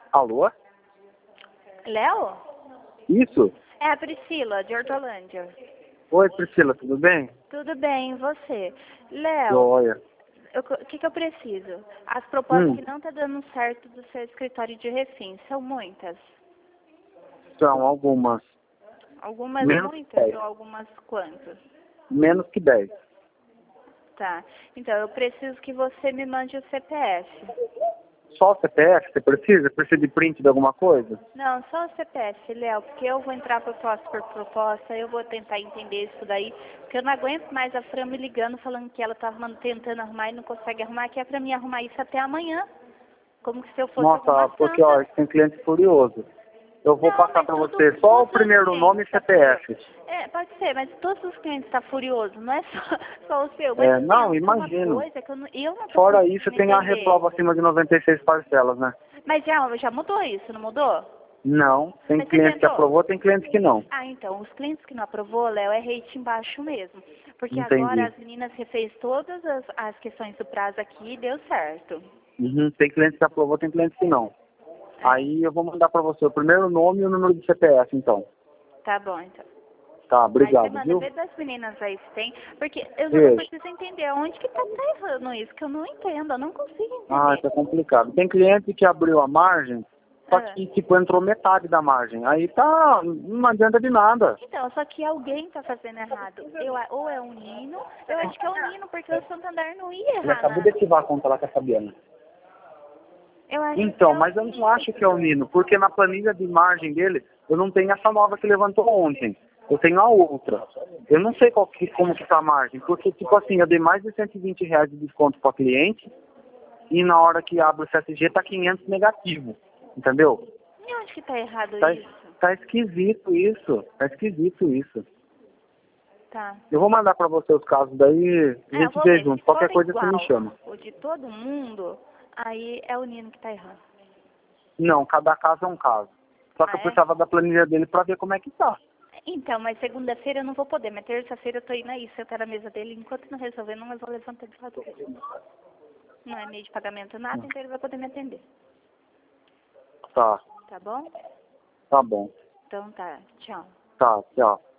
Alô? Léo? Isso? É a Priscila, de Hortolândia. Oi, Priscila, tudo bem? Tudo bem, e você? Léo, Joia. o que eu preciso? As propostas que Hum, não tá dando certo do seu escritório de refins, são muitas? são algumas. Algumas Menos que muitas 10. ou algumas quantas? Menos que 10. Tá, então eu preciso que você me mande o CPF. Só o CPF você precisa? Precisa de print de alguma coisa? Não, só o CPF, Léo, porque eu vou entrar proposta por proposta, eu vou tentar entender isso daí, porque eu não aguento mais a Fran me ligando, falando que ela tá tentando arrumar e não consegue arrumar, que é pra mim arrumar isso até amanhã, como se eu fosse alguma Nossa, porque ó, santa. tem cliente furioso. Eu vou Não, passar mas para você só o todos os primeiro nome clientes e tá furioso. CPF. É, pode ser, mas todos os clientes estão furiosos, não é só, só o seu, mas É, não, pensa uma imagino. coisa que eu não tô Fora isso, conseguindo tem a entender. reprova acima de 96 parcelas, né? Mas já mudou isso, não mudou? Não, tem Mas você cliente que tentou? aprovou, tem cliente que não. Ah, então, os clientes que não aprovou, Léo, é rate embaixo mesmo. Porque agora Entendi. as meninas refez todas as questões do prazo aqui e deu certo. Uhum, tem cliente que aprovou, tem cliente que não. É, Aí eu vou mandar para você o primeiro nome e o número do CPF, então. tá bom, então. Tá, Aí você obrigado, manda viu? ver das meninas aí se tem. Porque eu Beijo. preciso entender onde que tá errando isso, que eu não entendo, eu não consigo Ah, entender. tá complicado. Tem cliente que abriu a margem, só Ah. que, tipo, entrou metade da margem. Aí tá, não adianta de nada. Então, só que alguém tá fazendo errado. Ou é o Nino, eu acho que é o Nino, porque o Santander não ia Ele errar acabou de nada. ativar a conta lá com a Fabiana. Eu acho que Então, é o mas eu não Nino. acho que é o Nino, porque na planilha de margem dele, eu não tenho essa nova que levantou ontem. Eu tenho a outra. Eu não sei como que tá a margem, porque, tipo assim, eu dei mais de R$ 120 de desconto para cliente e na hora que abre o CSG tá 500 negativo. Entendeu? E onde que tá errado Tá, isso? tá esquisito isso. Tá esquisito isso. Tá. Eu vou mandar para você os casos daí, a É, eu gente vou vê ver. Se junto. for Qualquer coisa você me igual chama. o de todo mundo, aí é o Nino que tá errando. Não, cada caso é um caso. Só que Ah, eu é? precisava da planilha dele para ver como é que tá. Então, mas segunda-feira eu não vou poder, mas terça-feira eu tô indo aí, sentar na mesa dele. Enquanto não resolver, não, eu vou levantar de lado dele. Não é meio de pagamento nada, então ele vai poder me atender. Tá, Tá bom? tá bom. Então tá, tchau. Tá, tchau.